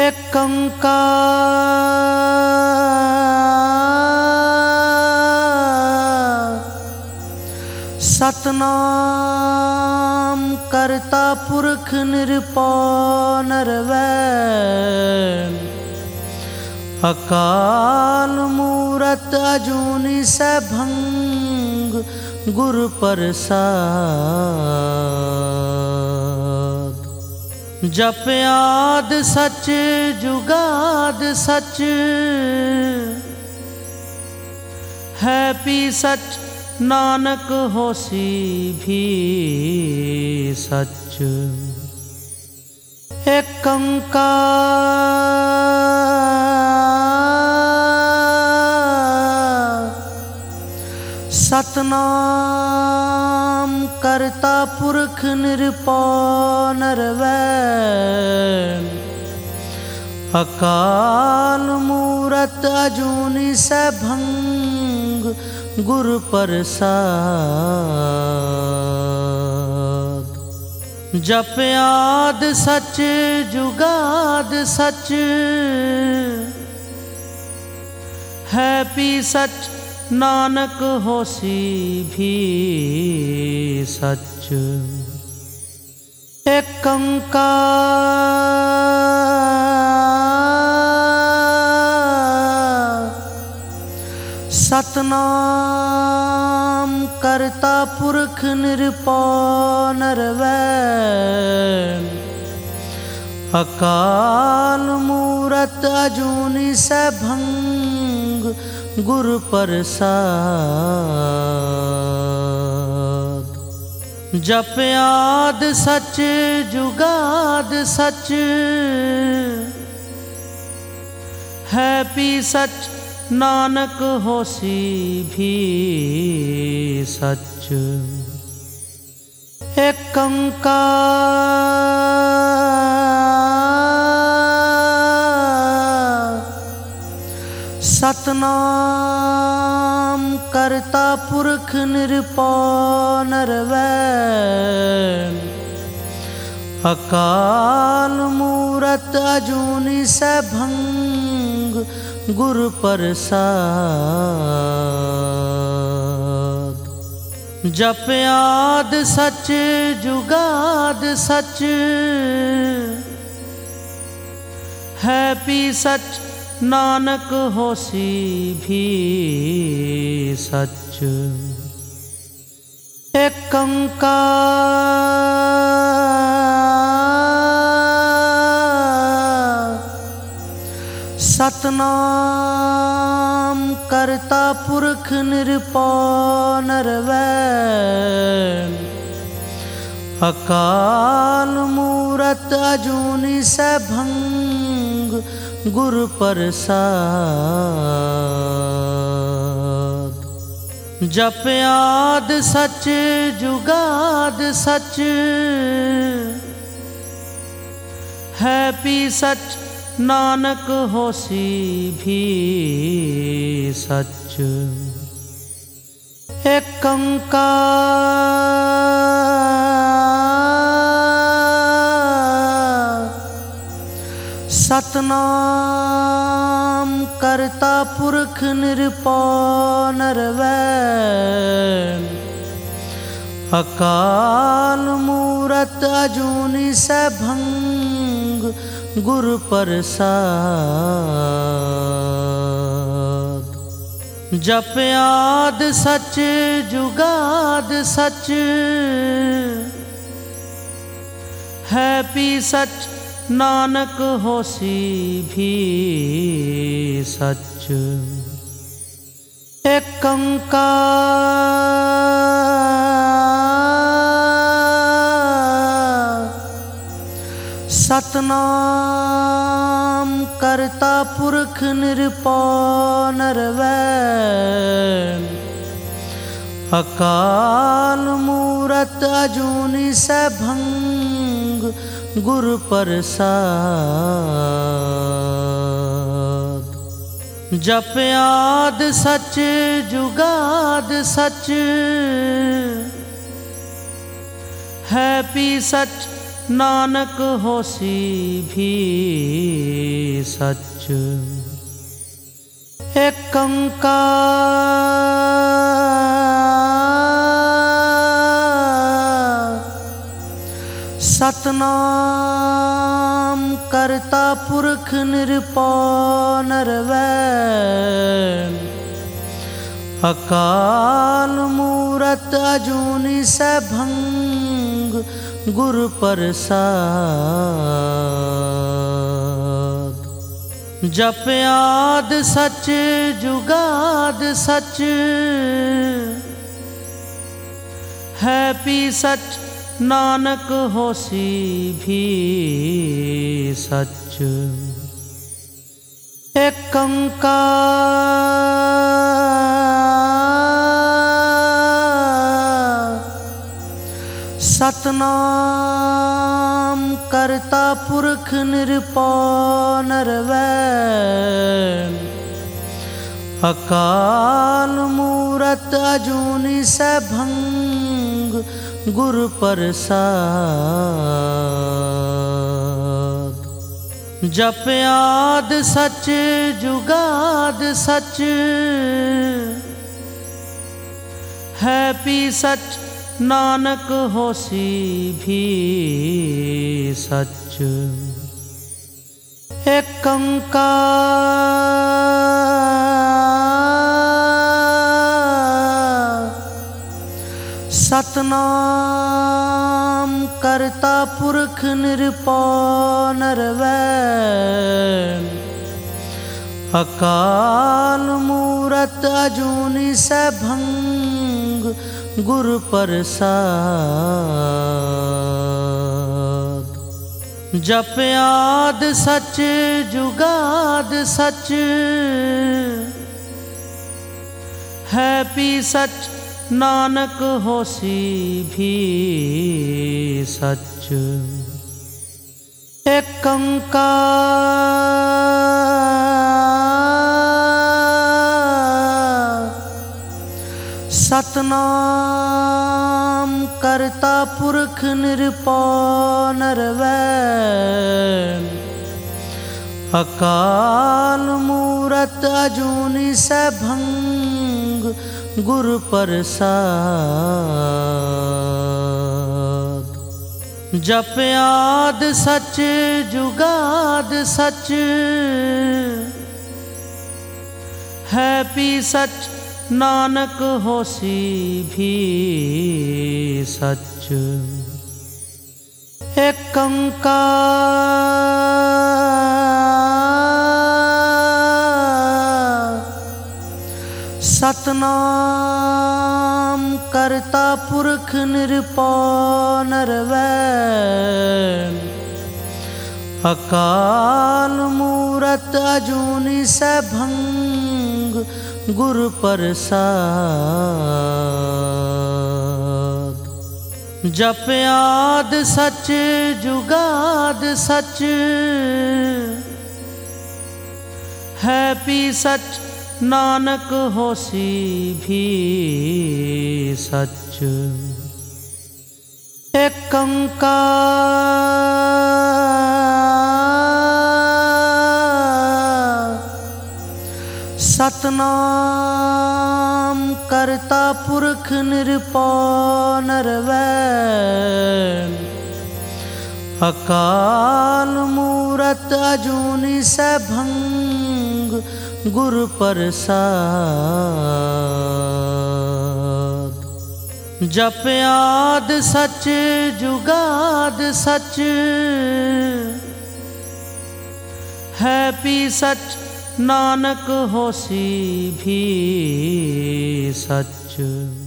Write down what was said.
एक कंकार सतनाम करता पुरख निरपौ नरवैर अकाल मूरत अजूनी सैभंग गुर प्रसाद। जप आद सच जुगाद सच है पी सच नानक होसी भी सच। एक कंकार सतनाम करता पुरख निरपौ नरवैर अकाल मूरत अजूनी सैभंग गुर प्रसाद। जप आद सच जुगाद सच है पी सच नानक होसी भी सच। एक कंकार सतनाम करता पुरख निरपौ नरवैर अकाल मूरत अजूनी सैभंग गुर प्रसाद। जप आद सच जुगाद सच है पी सच नानक होसी भी सच। एक कंकार सतनाम करता पुरख निरपौ नरवैर अकाल मूरत अजूनी सैभंग गुर प्रसाद। जप आद सच जुगाद सच है पी सच नानक होसी भी सच। एक कंकार सतनाम करता पुरख निरपौ नरवैर अकाल मूरत अजूनी सैभंग गुर प्रसाद। जप आद सच जुगाद सच है पी सच नानक होसी भी सच। एक कंकार सतनाम करता पुरख निरपौ नरवैर अकाल मूरत अजूनी सैभंग गुर प्रसाद। जप आद सच जुगाद सच है पी सच नानक होसी भी सच। एक कंकार सतनाम करता पुरख निरपौ नरवैर अकाल मूरत अजूनी सैभंग गुर प्रसाद। जप आद सच जुगाद सच है पी सच नानक होसी भी सच। एक ओंकार सतनाम करता पुरख निरपौ निर्वैर। अकाल मूरत अजूनी सैभंग गुरु प्रसाद। जप आद सच जुगाद सच है पी सच। नानक होसी भी सच। एक ओंकार सतनाम करता पुरख निरपौ निर्वैर। अकाल मूरत अजूनी सैभंग गुरु प्रसाद। जप आद सच जुगाद सच है पी सच। नानक होसी भी सच। एक ओंकार सतनाम करता पुरख निरपौ निर्वैर। अकाल मूरत अजूनी सैभंग गुरु प्रसाद। जप आद सच जुगाद सच है पी सच। नानक होसी भी सच। एक ओंकार सतनाम करता पुरख निरपौ निर्वैर। अकाल मूरत अजूनी सैभंग गुरु प्रसाद। जप आद सच जुगाद सच है पी सच। नानक होसी भी सच। एक ओंकार सतनाम करता पुरख निरपौ निर्वैर। अकाल मूरत अजूनी सैभंग गुरु प्रसाद। जप आद सच जुगाद सच है पी सच। नानक होसी भी सच। एक ओंकार सतनाम करता पुरख निरपौ निर्वैर। अकाल मूरत अजूनी सैभंग गुरु प्रसाद। जप आद सच जुगाद सच है पी सच। नानक होसी भी सच।